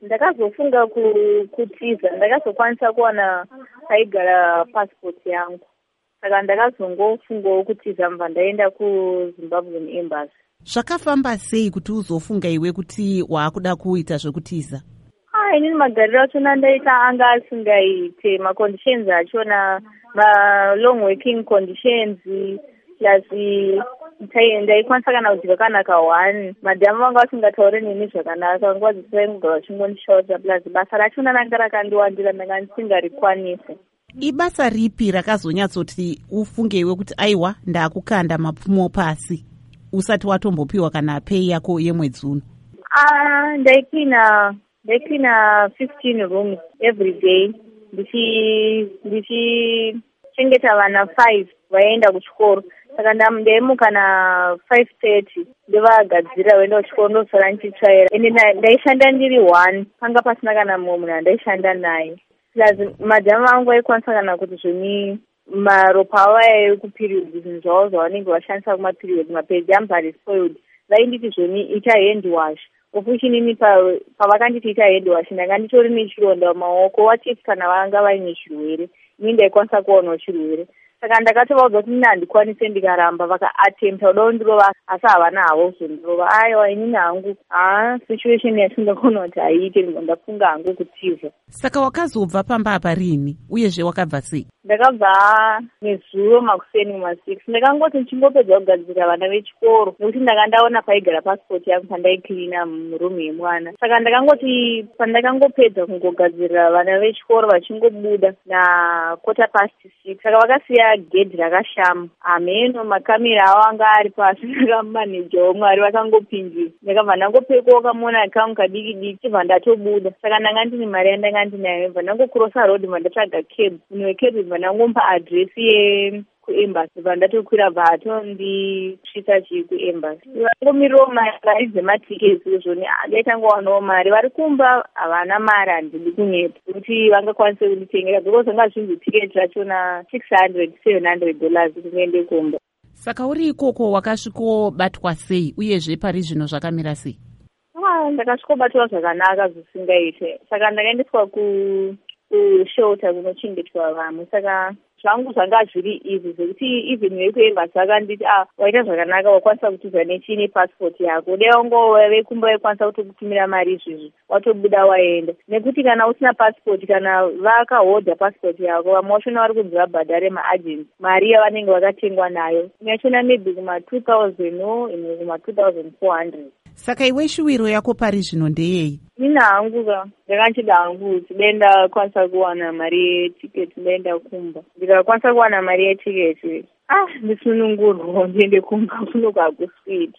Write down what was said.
ndakazofunga kutiza, ndakazokwanisa kuwana paigara passport yangu. Saka ndakazongofungawo kutiza mva ndaenda kuZimbabwean Embassy. Zvakafamba sei kuti uzofunga iwe kuti waakuda kuita zvekutiza? Inini magariro achona ndaita anga asingaite, maconditions achona, ma-long working conditions, plus ndaikwanisa kana kuti zvakanaka 1. Madhamu vanga vasingataure neni zvakanaka, nguva dzose vaingoga vachingondishauta, plus basa rachona ranga rakandiwandira ndanga ndisingarikwanisi. Ibasa ripi rakazonyatsoti ufunge iwe kuti aiwa ndakukanda mapfumo pasi usati watombopiwa kana pay yako yemwedzi uno? Ndaikina 15 rooms every day, ndichichengeta vana 5 vaenda kuchikoro. Saka ndaimuka na 5:30 ndovagadzira vaenda kuchikoro, ndosara ndichitsvaira. Ende ndaishanda ndiri 1, panga pasina kana mumwe munhu andaishanda naye. Plus madhamu vangu vaikwanisa kana kuti zvoni maropa avo ekuperiod, zvinhu zvavo zvavanenge vashandisa kumaperiod, mapedhams are spoiled, vainditi zvoni ita hand wash. Ofushinini pavakanditi ita hand wash ndanga nditori nechironda mumaoko, wachiti kana vanga vaine chirwere, ini ndaikwanisa kuwanawo chirwere. Saka ndakatovaudza kuti ini handikwanise ndikaramba, vakaattempta kuda kundirova, asi havana havo kuzondirova. Aiwa, inini hangu situation yasingakona kuti haiite, ndafunga hangu kutiza. Saka wakazobva pamba apa rini, uyezve wakabva sei? Ndakabva nezuro makuseni muma6. Ndakangoti ndichingopedza kugadzira vana vechikoro, nekuti ndanga ndaona paigara passport yangu pandaikirina murumu yemwana. Saka ndakangoti pandakangopedza kungogadzirira vana vechikoro vachingobuda na 6:15, saka vakasiya gedhi rakashama. Ameno makamera avo anga ari pasi, ndakamaneja womwari vakangopinjira. Ndakabva ndangopekawo kamona kangu kadiki diki, chibva ndatobuda. Saka ndanga ndine mari yandanga ndinayo, bva ndangokurosa road bva ndatsvaga cab. Munhu wecab bva ndangompa adresi yekuembassy, bva ndatokwira bva atondisvitsa kuembassy. Vangomirawo mari dzematiketi zvoni, ndaitangowanawo mari. Vari kumba havana mari, handidi kunyepa kuti vangakwanise kunditengera, because anga zvinzi tiketi rachona $600-700 kuti ndiende kumba. Saka uri ikoko wakasvikobatwa sei, uyezve pari zvino zvakamira sei? Ndakasvikobatwa zvakanaka zvisingaite. Saka ndakaendeswa kushelter kunochengetwa vamwe. Saka zvangu zvanga zviri izvi zvekuti even vekuembassy vakanditi waita zvakanaka, wakwanisa kutiza nechine passport yako, dai wangova vekumba vaikwanisa kutokutumira mari izvizvi watobuda waenda. Nekuti kana usina passport, kana vakahodha passport yako, vamwe vachona vari kunzi vabhadhare maagents mari yavanenge vakatengwa nayo, yachona maybe kuma 2000 imwe kuma 2400. Saka iwe shuwiro yako pari zvino ndeyei? Nina hangu ndakanchida hangu kuti ndakwanisa kuwana mari yetiketi ndaenda kumba. Ndikakwanisa kuwana mari yetiketi, ndisunungurwa ndiende kumba kunoka kuswita.